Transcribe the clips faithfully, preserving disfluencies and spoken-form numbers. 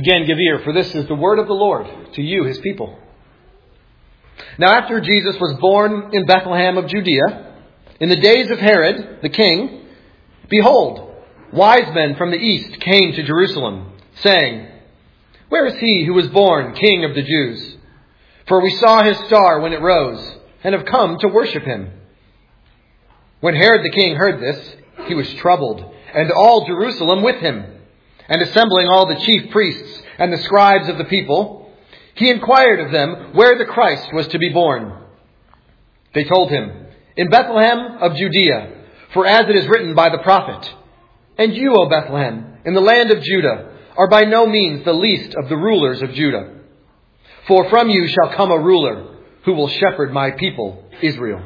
Again, give ear, for this is the word of the Lord to you, his people. Now after Jesus was born in Bethlehem of Judea, in the days of Herod the king, behold, wise men from the east came to Jerusalem, saying, Where is he who was born King of the Jews? For we saw his star when it rose, and have come to worship him. When Herod the king heard this, he was troubled, and all Jerusalem with him. And assembling all the chief priests and the scribes of the people, he inquired of them where the Christ was to be born. They told him, In Bethlehem of Judea, for as it is written by the prophet, And you, O Bethlehem, in the land of Judah, are by no means the least of the rulers of Judah. For from you shall come a ruler who will shepherd my people, Israel.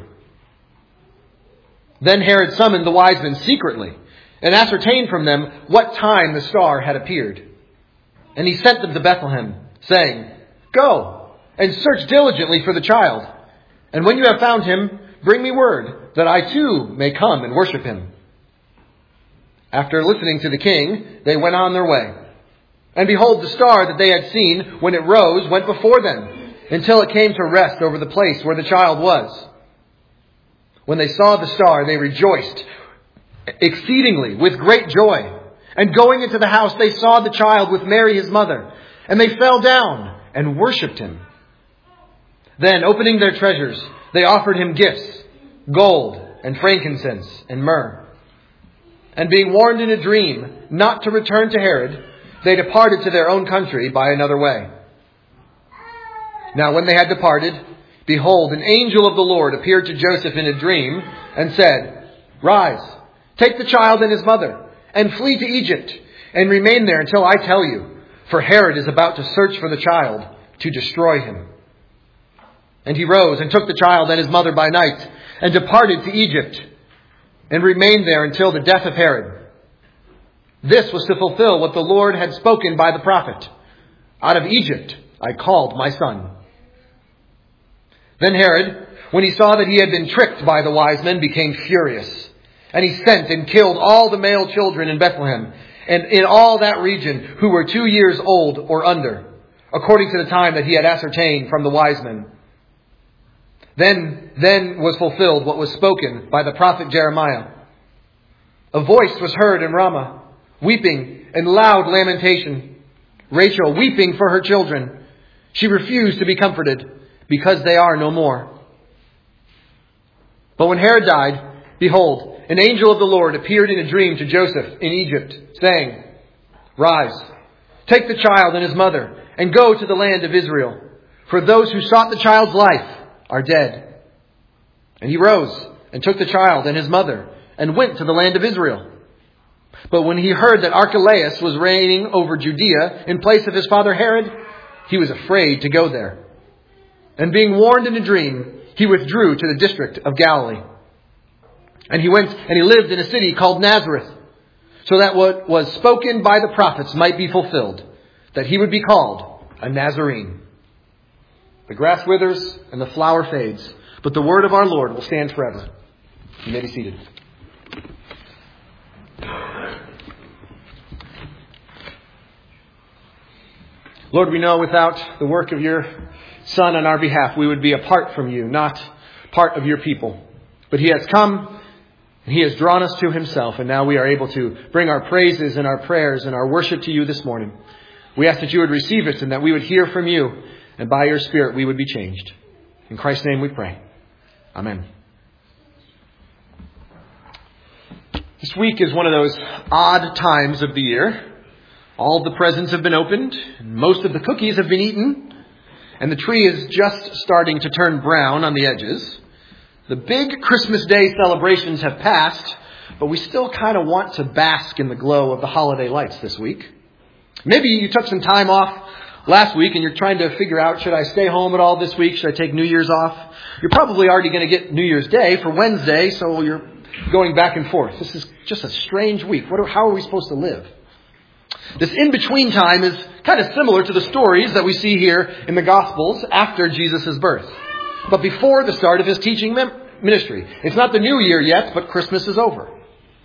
Then Herod summoned the wise men secretly, and ascertained from them what time the star had appeared. And he sent them to Bethlehem, saying, Go, and search diligently for the child. And when you have found him, bring me word, that I too may come and worship him. After listening to the king, they went on their way. And behold, the star that they had seen when it rose went before them, until it came to rest over the place where the child was. When they saw the star, they rejoiced exceedingly with great joy. And going into the house, they saw the child with Mary his mother. And they fell down and worshipped him. Then, opening their treasures, they offered him gifts, gold and frankincense and myrrh. And being warned in a dream not to return to Herod, they departed to their own country by another way. Now when they had departed, behold, an angel of the Lord appeared to Joseph in a dream and said, Rise, take the child and his mother, and flee to Egypt, and remain there until I tell you, for Herod is about to search for the child to destroy him. And he rose and took the child and his mother by night, and departed to Egypt, and remained there until the death of Herod. This was to fulfill what the Lord had spoken by the prophet. Out of Egypt I called my son. Then Herod, when he saw that he had been tricked by the wise men, became furious. And he sent and killed all the male children in Bethlehem and in all that region who were two years old or under, according to the time that he had ascertained from the wise men. Then, then was fulfilled what was spoken by the prophet Jeremiah. A voice was heard in Ramah, weeping and loud lamentation. Rachel weeping for her children. She refused to be comforted because they are no more. But when Herod died, behold, an angel of the Lord appeared in a dream to Joseph in Egypt, saying, Rise, take the child and his mother, and go to the land of Israel, for those who sought the child's life are dead. And he rose and took the child and his mother, and went to the land of Israel. But when he heard that Archelaus was reigning over Judea in place of his father Herod, he was afraid to go there. And being warned in a dream, he withdrew to the district of Galilee. And he went and he lived in a city called Nazareth, so that what was spoken by the prophets might be fulfilled, that he would be called a Nazarene. The grass withers and the flower fades, but the word of our Lord will stand forever. You may be seated. Lord, we know without the work of your Son on our behalf, we would be apart from you, not part of your people. But he has come and he has drawn us to himself, and now we are able to bring our praises and our prayers and our worship to you this morning. We ask that you would receive it and that we would hear from you, and by your Spirit we would be changed. In Christ's name we pray. Amen. This week is one of those odd times of the year. All the presents have been opened, and most of the cookies have been eaten, and the tree is just starting to turn brown on the edges. The big Christmas Day celebrations have passed, but we still kind of want to bask in the glow of the holiday lights this week. Maybe you took some time off last week and you're trying to figure out, should I stay home at all this week? Should I take New Year's off? You're probably already going to get New Year's Day for Wednesday, so you're going back and forth. This is just a strange week. What are, how are we supposed to live? This in-between time is kind of similar to the stories that we see here in the Gospels after Jesus' birth, but before the start of his teaching ministry. It's not the new year yet, but Christmas is over.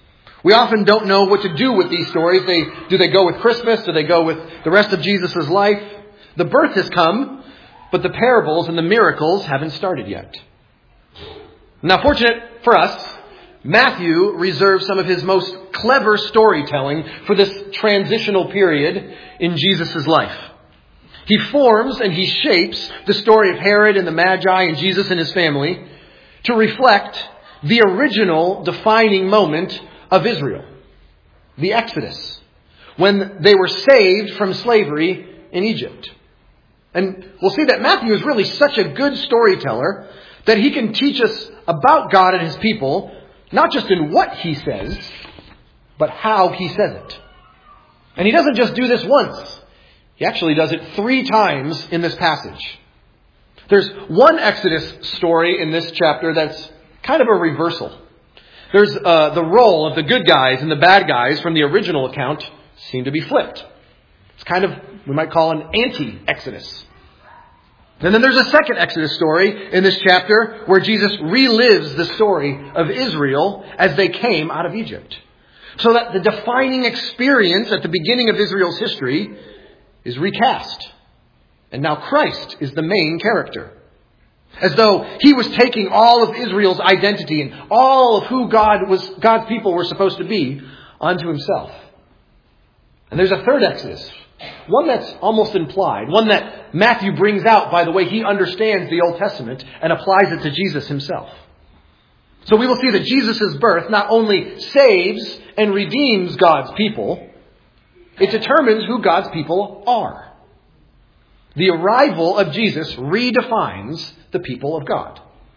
We often don't know what to do with these stories. They, do they go with Christmas? Do they go with the rest of Jesus' life? The birth has come, but the parables and the miracles haven't started yet. Now, fortunate for us, Matthew reserves some of his most clever storytelling for this transitional period in Jesus' life. He forms and he shapes the story of Herod and the Magi and Jesus and his family to reflect the original defining moment of Israel, the Exodus, when they were saved from slavery in Egypt. And we'll see that Matthew is really such a good storyteller that he can teach us about God and his people, not just in what he says, but how he says it. And he doesn't just do this once. He actually does it three times in this passage. There's one Exodus story in this chapter that's kind of a reversal. There's uh, the role of the good guys and the bad guys from the original account seem to be flipped. It's kind of, we might call an anti-Exodus. And then there's a second Exodus story in this chapter where Jesus relives the story of Israel as they came out of Egypt. So that the defining experience at the beginning of Israel's history is recast. And now Christ is the main character. As though he was taking all of Israel's identity and all of who God was, God's people were supposed to be onto himself. And there's a third Exodus. One that's almost implied. One that Matthew brings out by the way he understands the Old Testament and applies it to Jesus himself. So we will see that Jesus' birth not only saves and redeems God's people, it determines who God's people are. The arrival of Jesus redefines the people of God.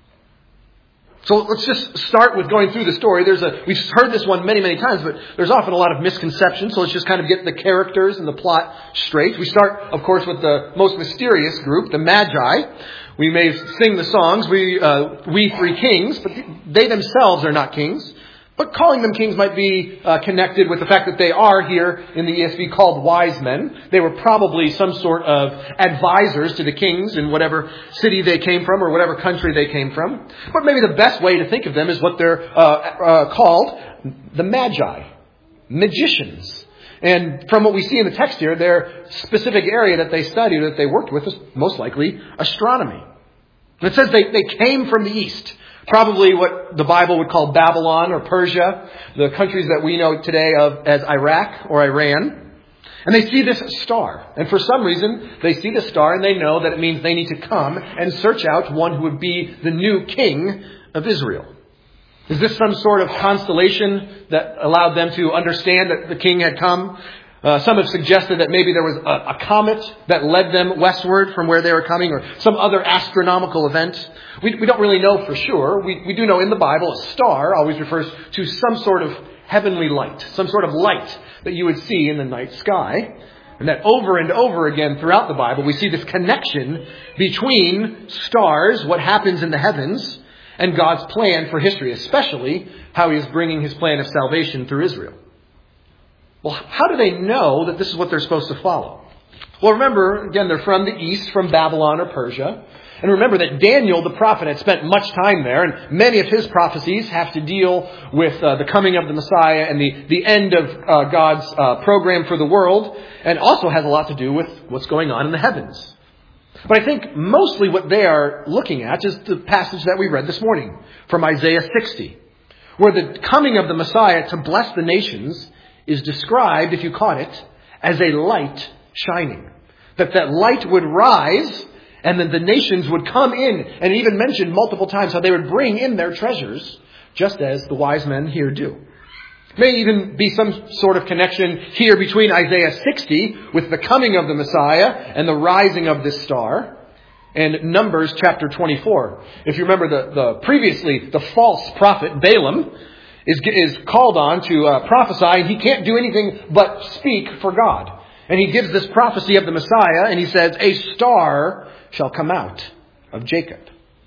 So let's just start with going through the story. There's a, we've heard this one many, many times, but there's often a lot of misconceptions. So let's just kind of get the characters and the plot straight. We start, of course, with the most mysterious group, the Magi. We may sing the songs, we, uh, we three kings, but they themselves are not kings. But calling them kings might be uh, connected with the fact that they are here in the E S V called wise men. They were probably some sort of advisors to the kings in whatever city they came from or whatever country they came from. But maybe the best way to think of them is what they're uh, uh, called, the Magi, magicians. And from what we see in the text here, their specific area that they studied, that they worked with, is most likely astronomy. And it says they, they came from the east. Probably what the Bible would call Babylon or Persia, the countries that we know today of as Iraq or Iran. And they see this star. And for some reason, they see the star and they know that it means they need to come and search out one who would be the new king of Israel. Is this some sort of constellation that allowed them to understand that the king had come? Uh, some have suggested that maybe there was a, a comet that led them westward from where they were coming, or some other astronomical event. We, we don't really know for sure. We, we do know in the Bible a star always refers to some sort of heavenly light, some sort of light that you would see in the night sky. And that over and over again throughout the Bible, we see this connection between stars, what happens in the heavens, and God's plan for history, especially how he is bringing his plan of salvation through Israel. Well, how do they know that this is what they're supposed to follow? Well, remember, again, they're from the east, from Babylon or Persia. And remember that Daniel, the prophet, had spent much time there, and many of his prophecies have to deal with uh, the coming of the Messiah and the, the end of uh, God's uh, program for the world, and also has a lot to do with what's going on in the heavens. But I think mostly what they are looking at is the passage that we read this morning from Isaiah sixty, where the coming of the Messiah to bless the nations is described, if you caught it, as a light shining. That that light would rise, and then the nations would come in, and even mentioned multiple times how they would bring in their treasures, just as the wise men here do. May even be some sort of connection here between Isaiah sixty with the coming of the Messiah and the rising of this star, and Numbers chapter twenty-four. If you remember the, the previously, the false prophet Balaam is, is called on to uh, prophesy, and he can't do anything but speak for God. And he gives this prophecy of the Messiah, and he says, a star shall come out of Jacob.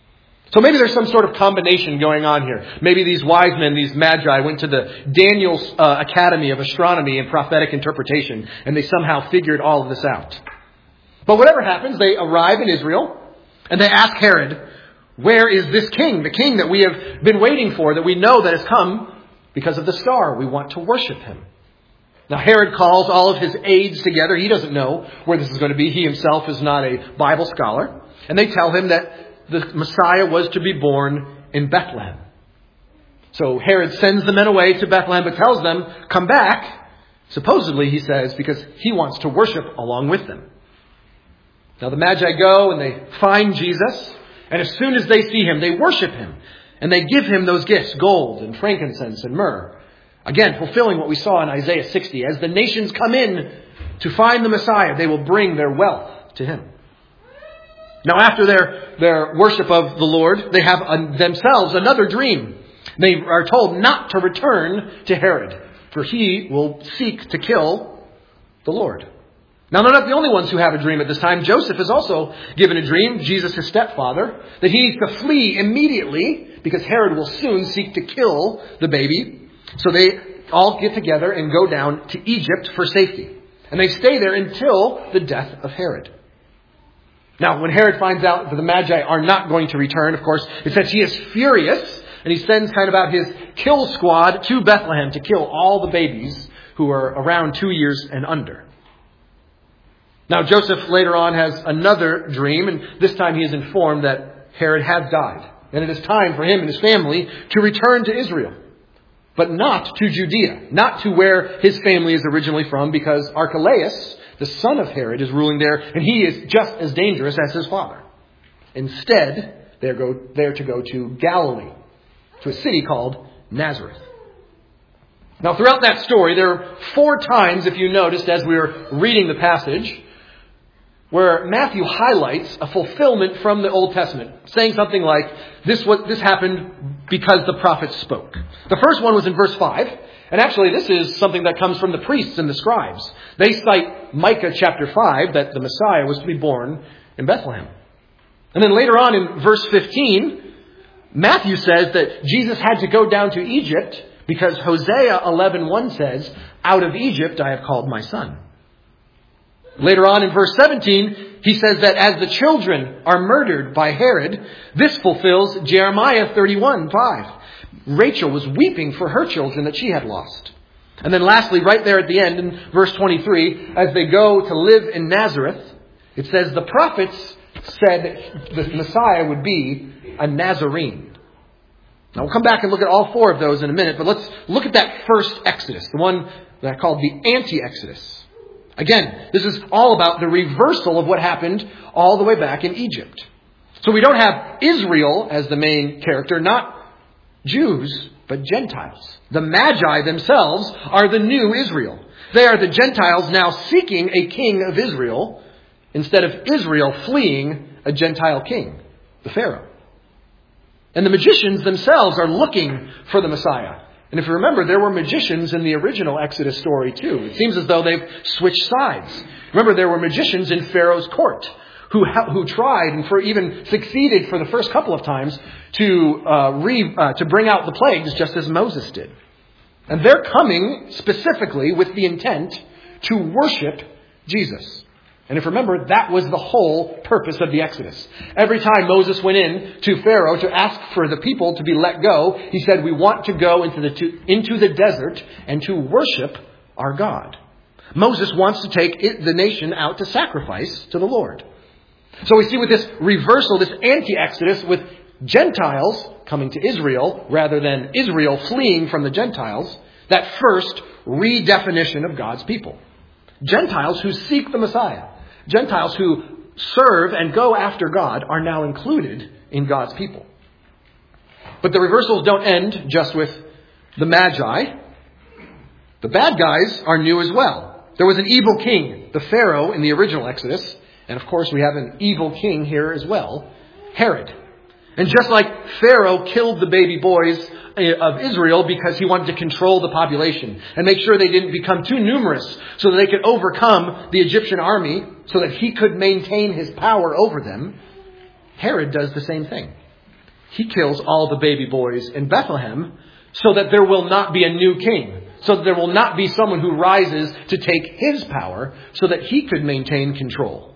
So maybe there's some sort of combination going on here. Maybe these wise men, these magi, went to the Daniel's uh, Academy of Astronomy and Prophetic Interpretation, and they somehow figured all of this out. But whatever happens, they arrive in Israel, and they ask Herod, where is this king, the king that we have been waiting for, that we know that has come because of the star. We want to worship him. Now Herod calls all of his aides together. He doesn't know where this is going to be. He himself is not a Bible scholar. And they tell him that the Messiah was to be born in Bethlehem. So Herod sends the men away to Bethlehem, but tells them, come back. Supposedly, he says, because he wants to worship along with them. Now the Magi go and they find Jesus. And as soon as they see him, they worship him. And they give him those gifts, gold and frankincense and myrrh. Again, fulfilling what we saw in Isaiah sixty. As the nations come in to find the Messiah, they will bring their wealth to him. Now after their, their worship of the Lord, they have a, themselves another dream. They are told not to return to Herod, for he will seek to kill the Lord. Now they're not the only ones who have a dream at this time. Joseph is also given a dream, Jesus, his stepfather, that he needs to flee immediately because Herod will soon seek to kill the baby. So they all get together and go down to Egypt for safety. And they stay there until the death of Herod. Now, when Herod finds out that the Magi are not going to return, of course, it says he is furious. And he sends kind of out his kill squad to Bethlehem to kill all the babies who are around two years and under. Now, Joseph later on has another dream. And this time he is informed that Herod has died. And it is time for him and his family to return to Israel. But not to Judea, not to where his family is originally from, because Archelaus, the son of Herod, is ruling there, and he is just as dangerous as his father. Instead, they're go, they're to go to Galilee, to a city called Nazareth. Now, throughout that story, there are four times, if you noticed as we were reading the passage, where Matthew highlights a fulfillment from the Old Testament, saying something like, this was, this happened because the prophets spoke. The first one was in verse five. And actually, this is something that comes from the priests and the scribes. They cite Micah chapter five, that the Messiah was to be born in Bethlehem. And then later on in verse fifteen, Matthew says that Jesus had to go down to Egypt because Hosea eleven one says, out of Egypt I have called my son. Later on in verse seventeen, he says that as the children are murdered by Herod, this fulfills Jeremiah thirty-one five. Rachel was weeping for her children that she had lost. And then lastly, right there at the end in verse twenty-three, as they go to live in Nazareth, it says the prophets said that the Messiah would be a Nazarene. Now we'll come back and look at all four of those in a minute, but let's look at that first Exodus, the one that I called the anti-Exodus. Again, this is all about the reversal of what happened all the way back in Egypt. So we don't have Israel as the main character, not Jews, but Gentiles. The Magi themselves are the new Israel. They are the Gentiles now seeking a king of Israel instead of Israel fleeing a Gentile king, the Pharaoh. And the magicians themselves are looking for the Messiah. And if you remember, there were magicians in the original Exodus story too. It seems as though they've switched sides. Remember, there were magicians in Pharaoh's court who who tried and for even succeeded for the first couple of times to uh, re, uh, to bring out the plagues just as Moses did. And they're coming specifically with the intent to worship Jesus. And if you remember, that was the whole purpose of the Exodus. Every time Moses went in to Pharaoh to ask for the people to be let go, he said, we want to go into the, to, into the desert and to worship our God. Moses wants to take it, the nation out to sacrifice to the Lord. So we see with this reversal, this anti-Exodus, with Gentiles coming to Israel rather than Israel fleeing from the Gentiles, that first redefinition of God's people. Gentiles who seek the Messiah. Gentiles who serve and go after God are now included in God's people. But the reversals don't end just with the Magi. The bad guys are new as well. There was an evil king, the Pharaoh in the original Exodus. And of course we have an evil king here as well, Herod. And just like Pharaoh killed the baby boys of Israel because he wanted to control the population and make sure they didn't become too numerous so that they could overcome the Egyptian army so that he could maintain his power over them, Herod does the same thing. He kills all the baby boys in Bethlehem so that there will not be a new king, so that there will not be someone who rises to take his power so that he could maintain control.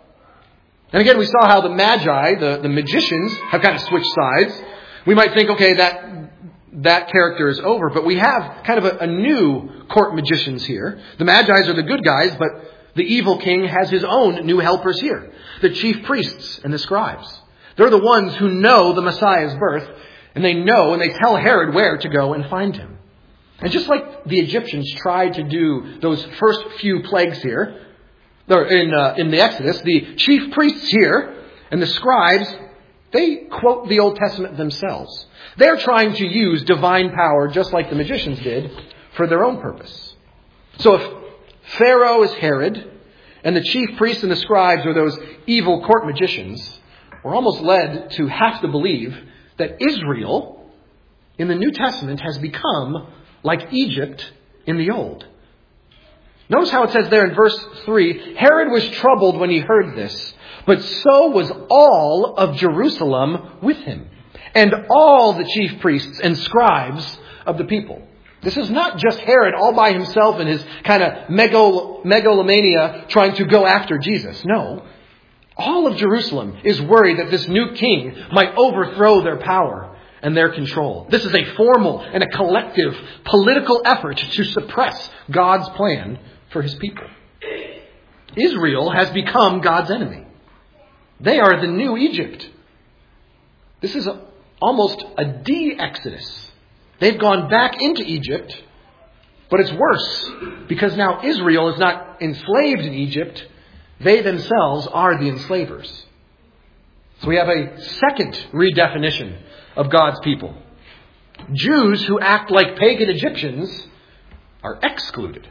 And again, we saw how the Magi, the, the magicians, have kind of switched sides. We might think, okay, that that character is over, but we have kind of a, a new court magicians here. The Magi's are the good guys, but the evil king has his own new helpers here. The chief priests and the scribes. They're the ones who know the Messiah's birth, and they know and they tell Herod where to go and find him. And just like the Egyptians tried to do those first few plagues here, or in, uh, in the Exodus, the chief priests here and the scribes, they quote the Old Testament themselves. They're trying to use divine power, just like the magicians did, for their own purpose. So if Pharaoh is Herod, and the chief priests and the scribes are those evil court magicians, we're almost led to have to believe that Israel in the New Testament has become like Egypt in the Old. Notice how it says there in verse three, Herod was troubled when he heard this, but so was all of Jerusalem with him, and all the chief priests and scribes of the people. This is not just Herod all by himself in his kind of megal- megalomania trying to go after Jesus. No. All of Jerusalem is worried that this new king might overthrow their power and their control. This is a formal and a collective political effort to suppress God's plan for his people. Israel has become God's enemy. They are the new Egypt. This is a, almost a de-exodus. They've gone back into Egypt, but it's worse because now Israel is not enslaved in Egypt. They themselves are the enslavers. So we have a second redefinition of God's people. Jews who act like pagan Egyptians are excluded.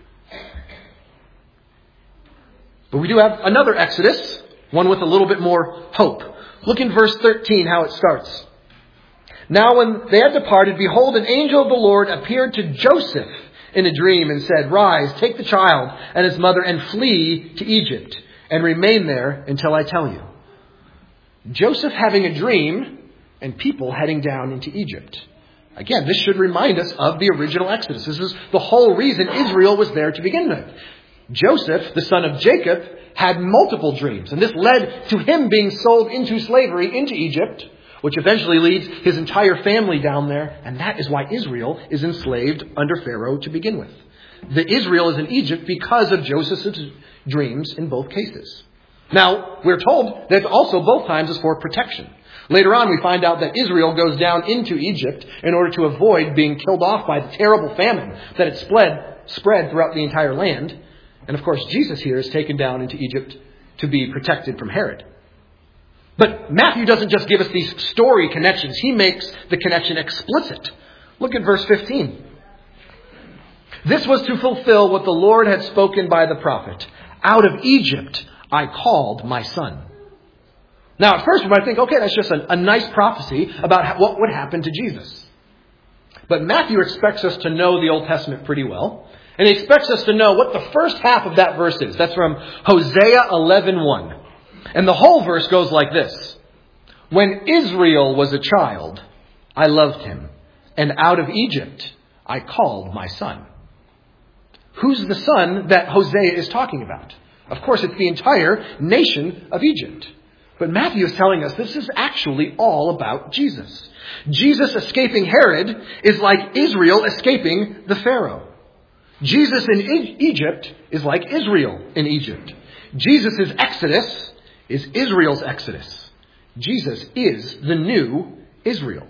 But we do have another Exodus, one with a little bit more hope. Look in verse thirteen how it starts. Now when they had departed, behold, an angel of the Lord appeared to Joseph in a dream and said, Rise, take the child and his mother and flee to Egypt and remain there until I tell you. Joseph having a dream and people heading down into Egypt. Again, this should remind us of the original Exodus. This is the whole reason Israel was there to begin with. Joseph, the son of Jacob, had multiple dreams, and this led to him being sold into slavery into Egypt, which eventually leads his entire family down there, and that is why Israel is enslaved under Pharaoh to begin with. The Israel is in Egypt because of Joseph's dreams in both cases. Now, we're told that also both times is for protection. Later on, we find out that Israel goes down into Egypt in order to avoid being killed off by the terrible famine that had spread, spread throughout the entire land. And of course, Jesus here is taken down into Egypt to be protected from Herod. But Matthew doesn't just give us these story connections. He makes the connection explicit. Look at verse fifteen. This was to fulfill what the Lord had spoken by the prophet. Out of Egypt I called my son. Now, at first we might think, okay, that's just a, a nice prophecy about what would happen to Jesus. But Matthew expects us to know the Old Testament pretty well. And he expects us to know what the first half of that verse is. That's from Hosea eleven one. And the whole verse goes like this. When Israel was a child, I loved him. And out of Egypt, I called my son. Who's the son that Hosea is talking about? Of course, it's the entire nation of Egypt. But Matthew is telling us this is actually all about Jesus. Jesus escaping Herod is like Israel escaping the Pharaoh. Jesus in e- Egypt is like Israel in Egypt. Jesus' exodus is Israel's exodus. Jesus is the new Israel.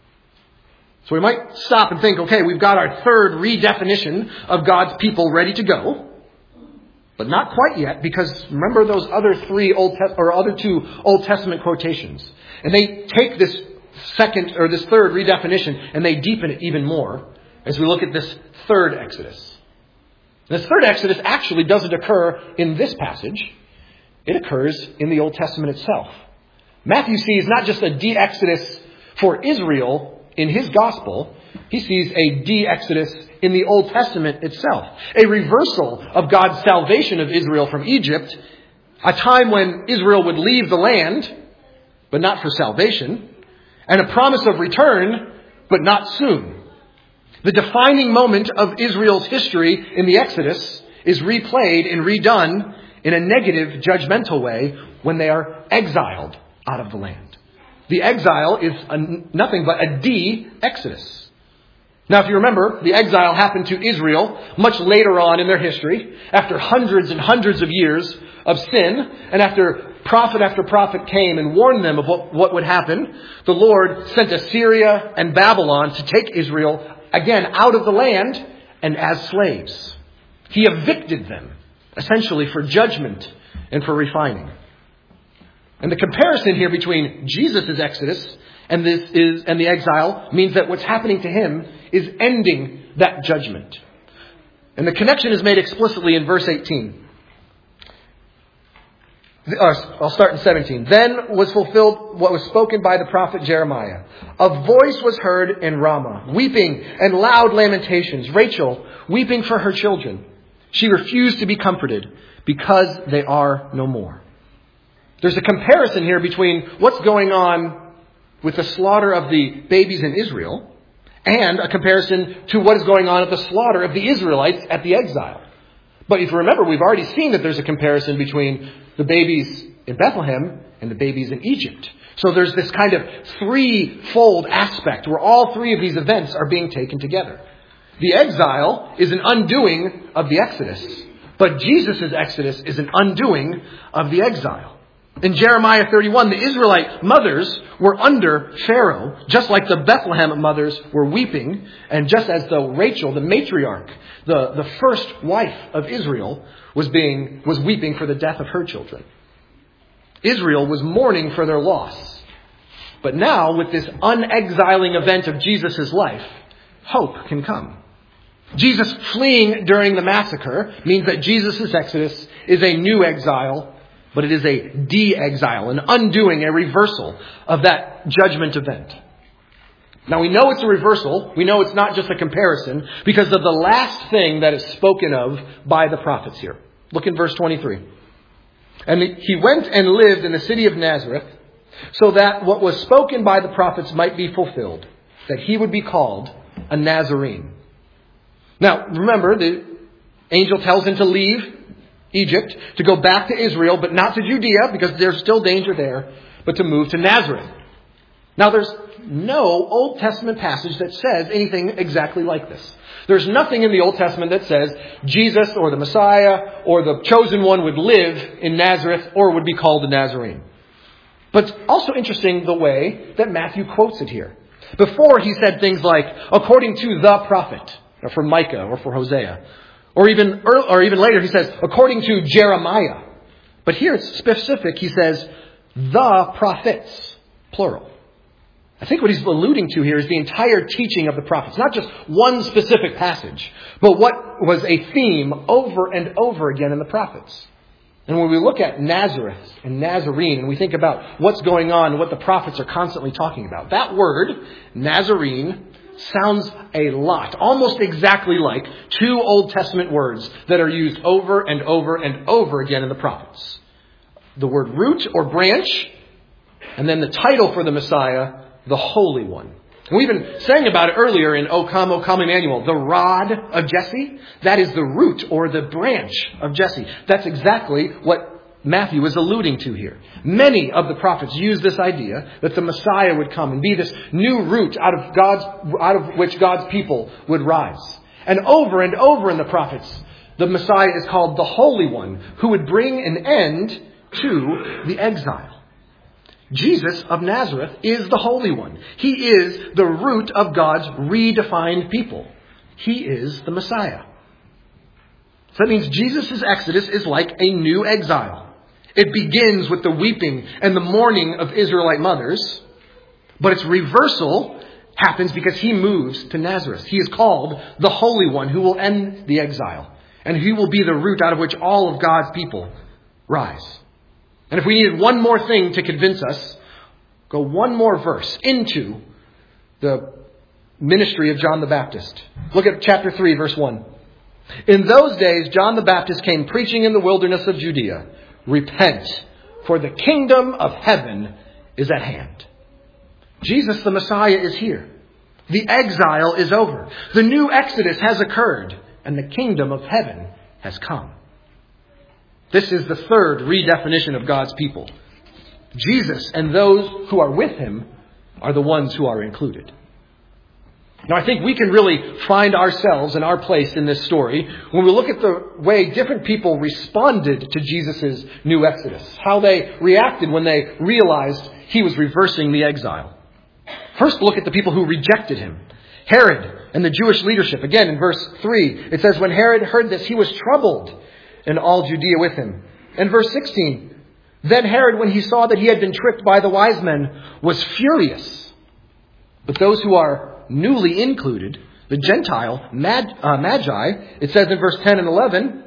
So we might stop and think, okay, we've got our third redefinition of God's people ready to go. But not quite yet, because remember those other three Old Te- or other two Old Testament quotations. And they take this second or this third redefinition and they deepen it even more as we look at this third Exodus. This third Exodus actually doesn't occur in this passage. It occurs in the Old Testament itself. Matthew sees not just a de-exodus for Israel in his gospel. He sees a de-exodus in the Old Testament itself. A reversal of God's salvation of Israel from Egypt. A time when Israel would leave the land, but not for salvation. And a promise of return, but not soon. The defining moment of Israel's history in the Exodus is replayed and redone in a negative, judgmental way when they are exiled out of the land. The exile is a, nothing but a de-exodus. Now, if you remember, the exile happened to Israel much later on in their history, after hundreds and hundreds of years of sin, and after prophet after prophet came and warned them of what, what would happen. The Lord sent Assyria and Babylon to take Israel again out of the land and as slaves. He evicted them, essentially for judgment and for refining. And the comparison here between Jesus' exodus and this is and the exile means that what's happening to him is ending that judgment. And the connection is made explicitly in verse eighteen. I'll start in seventeen. Then was fulfilled what was spoken by the prophet Jeremiah. A voice was heard in Ramah, weeping and loud lamentations. Rachel weeping for her children. She refused to be comforted because they are no more. There's a comparison here between what's going on with the slaughter of the babies in Israel and a comparison to what is going on at the slaughter of the Israelites at the exile. But if you remember, we've already seen that there's a comparison between the babies in Bethlehem and the babies in Egypt. So there's this kind of threefold aspect where all three of these events are being taken together. The exile is an undoing of the Exodus, but Jesus' Exodus is an undoing of the exile. In Jeremiah thirty-one, the Israelite mothers were under Pharaoh, just like the Bethlehem mothers were weeping, and just as though Rachel, the matriarch, the, the first wife of Israel, was being was weeping for the death of her children. Israel was mourning for their loss. But now, with this unexiling event of Jesus' life, hope can come. Jesus fleeing during the massacre means that Jesus' exodus is a new exile, but it is a de-exile, an undoing, a reversal of that judgment event. Now we know it's a reversal. We know it's not just a comparison because of the last thing that is spoken of by the prophets here. Look in verse twenty-three. And he went and lived in the city of Nazareth so that what was spoken by the prophets might be fulfilled, that he would be called a Nazarene. Now remember, the angel tells him to leave Egypt, to go back to Israel, but not to Judea because there's still danger there, but to move to Nazareth. Now there's no Old Testament passage that says anything exactly like this. There's nothing in the Old Testament that says Jesus or the Messiah or the chosen one would live in Nazareth or would be called a Nazarene. But it's also interesting the way that Matthew quotes it here. Before he said things like, according to the prophet, or for Micah or for Hosea. Or even, or even later he says, according to Jeremiah. But here it's specific. He says, the prophets, plural. I think what he's alluding to here is the entire teaching of the prophets. Not just one specific passage, but what was a theme over and over again in the prophets. And when we look at Nazareth and Nazarene, and we think about what's going on and what the prophets are constantly talking about, that word, Nazarene, sounds a lot, almost exactly like two Old Testament words that are used over and over and over again in the prophets. The word root or branch, and then the title for the Messiah, the Holy One. And we've been saying about it earlier in O Come, O Come, Emmanuel. The rod of Jesse, that is the root or the branch of Jesse. That's exactly what Matthew is alluding to here. Many of the prophets use this idea that the Messiah would come and be this new root out of God's, out of which God's people would rise. And over and over in the prophets, the Messiah is called the Holy One, who would bring an end to the exile. Jesus of Nazareth is the Holy One. He is the root of God's redefined people. He is the Messiah. So that means Jesus' exodus is like a new exile. It begins with the weeping and the mourning of Israelite mothers, but its reversal happens because he moves to Nazareth. He is called the Holy One who will end the exile, and he will be the root out of which all of God's people rise. And if we needed one more thing to convince us, go one more verse into the ministry of John the Baptist. Look at chapter three, verse one. In those days, John the Baptist came preaching in the wilderness of Judea. Repent, for the kingdom of heaven is at hand. Jesus the Messiah is here. The exile is over. The new exodus has occurred, and the kingdom of heaven has come. This is the third redefinition of God's people. Jesus and those who are with him are the ones who are included. Now, I think we can really find ourselves and our place in this story when we look at the way different people responded to Jesus' new exodus, how they reacted when they realized he was reversing the exile. First, look at the people who rejected him. Herod and the Jewish leadership. Again, in verse three, it says, when Herod heard this, he was troubled, and all Judea with him. And verse sixteen, then Herod, when he saw that he had been tricked by the wise men, was furious. But those who are newly included, the Gentile mag, uh, Magi, it says in verse ten and eleven,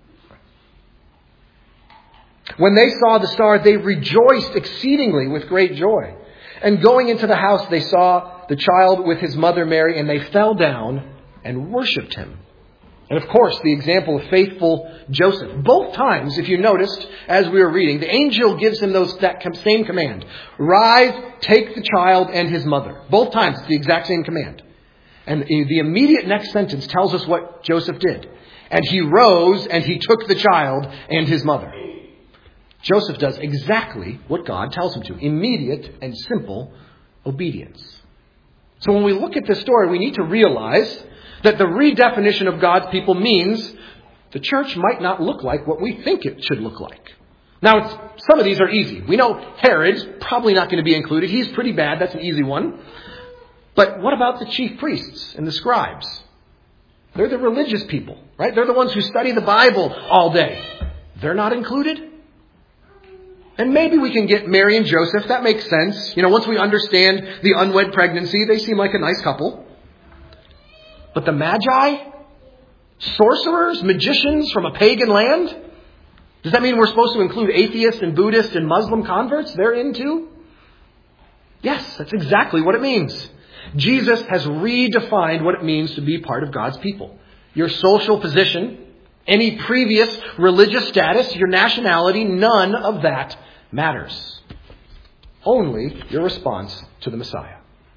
when they saw the star, they rejoiced exceedingly with great joy. And going into the house, they saw the child with his mother Mary, and they fell down and worshipped him. And of course, the example of faithful Joseph. Both times, if you noticed, as we were reading, the angel gives him those that same command. Rise, take the child and his mother. Both times, it's the exact same command. And the immediate next sentence tells us what Joseph did. And he rose and he took the child and his mother. Joseph does exactly what God tells him to. Immediate and simple obedience. So when we look at this story, we need to realize that the redefinition of God's people means the church might not look like what we think it should look like. Now, it's, some of these are easy. We know Herod's probably not going to be included. He's pretty bad. That's an easy one. But what about the chief priests and the scribes? They're the religious people, right? They're the ones who study the Bible all day. They're not included? And maybe we can get Mary and Joseph. That makes sense. You know, once we understand the unwed pregnancy, they seem like a nice couple. But the Magi? Sorcerers? Magicians from a pagan land? Does that mean we're supposed to include atheists and Buddhists and Muslim converts? They're in too? Yes, that's exactly what it means. Jesus has redefined what it means to be part of God's people. Your social position, any previous religious status, your nationality, none of that matters. Only your response to the Messiah.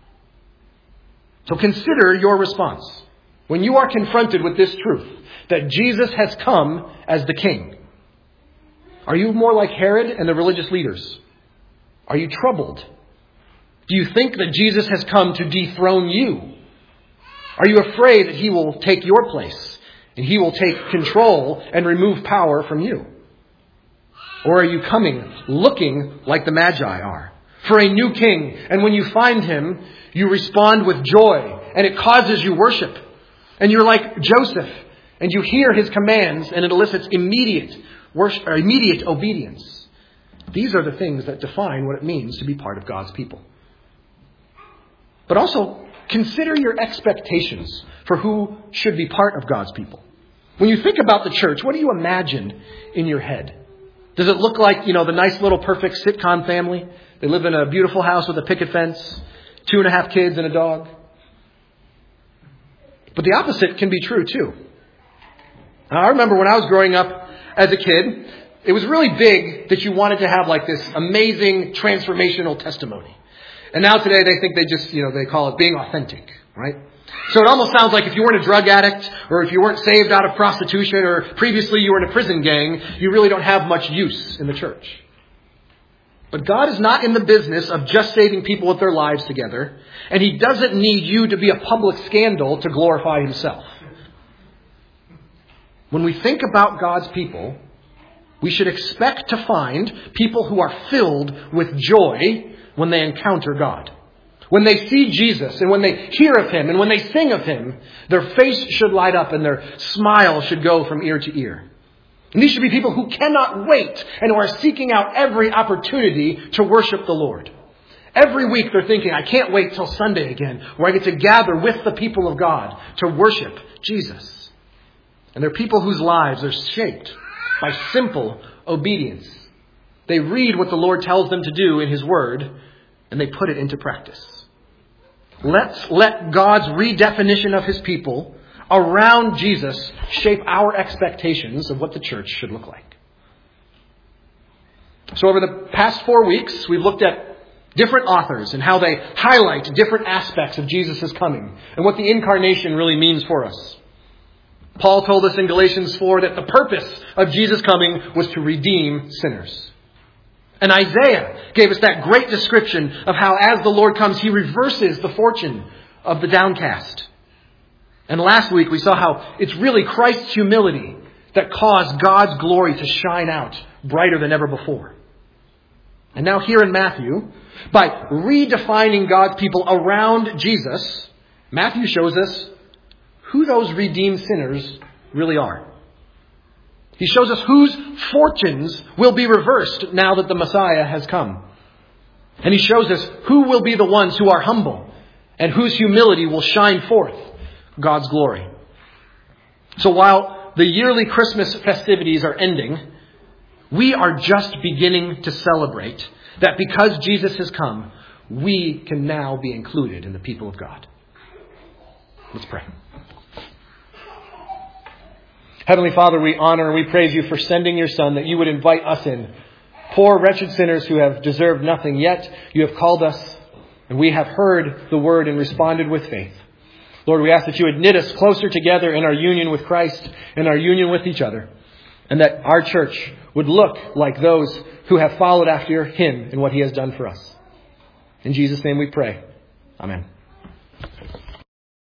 So consider your response when you are confronted with this truth, that Jesus has come as the King. Are you more like Herod and the religious leaders? Are you troubled? Do you think that Jesus has come to dethrone you? Are you afraid that he will take your place and he will take control and remove power from you? Or are you coming looking like the Magi are, for a new king, and when you find him, you respond with joy, and it causes you worship. And you're like Joseph, and you hear his commands, and it elicits immediate worship, or immediate obedience. These are the things that define what it means to be part of God's people. But also, consider your expectations for who should be part of God's people. When you think about the church, what do you imagine in your head? Does it look like, you know, the nice little perfect sitcom family? They live in a beautiful house with a picket fence, two and a half kids and a dog. But the opposite can be true too. Now, I remember when I was growing up as a kid, it was really big that you wanted to have like this amazing transformational testimony. And now today they think they just, you know, they call it being authentic, right? So it almost sounds like if you weren't a drug addict, or if you weren't saved out of prostitution, or previously you were in a prison gang, you really don't have much use in the church. But God is not in the business of just saving people with their lives together, and he doesn't need you to be a public scandal to glorify himself. When we think about God's people, we should expect to find people who are filled with joy when they encounter God. When they see Jesus and when they hear of him and when they sing of him, their face should light up and their smile should go from ear to ear. And these should be people who cannot wait and who are seeking out every opportunity to worship the Lord. Every week they're thinking, I can't wait till Sunday again, where I get to gather with the people of God to worship Jesus. And they're people whose lives are shaped by simple obedience. They read what the Lord tells them to do in his word, and they put it into practice. Let's let God's redefinition of his people around Jesus shape our expectations of what the church should look like. So over the past four weeks, we've looked at different authors and how they highlight different aspects of Jesus' coming and what the incarnation really means for us. Paul told us in Galatians four that the purpose of Jesus' coming was to redeem sinners. And Isaiah gave us that great description of how as the Lord comes, he reverses the fortune of the downcast. And last week we saw how it's really Christ's humility that caused God's glory to shine out brighter than ever before. And now here in Matthew, by redefining God's people around Jesus, Matthew shows us who those redeemed sinners really are. He shows us whose fortunes will be reversed now that the Messiah has come. And he shows us who will be the ones who are humble and whose humility will shine forth God's glory. So while the yearly Christmas festivities are ending, we are just beginning to celebrate that because Jesus has come, we can now be included in the people of God. Let's pray. Heavenly Father, we honor and we praise you for sending your Son that you would invite us in. Poor, wretched sinners who have deserved nothing, yet you have called us and we have heard the word and responded with faith. Lord, we ask that you would knit us closer together in our union with Christ and our union with each other, and that our church would look like those who have followed after him and what he has done for us. In Jesus' name we pray. Amen.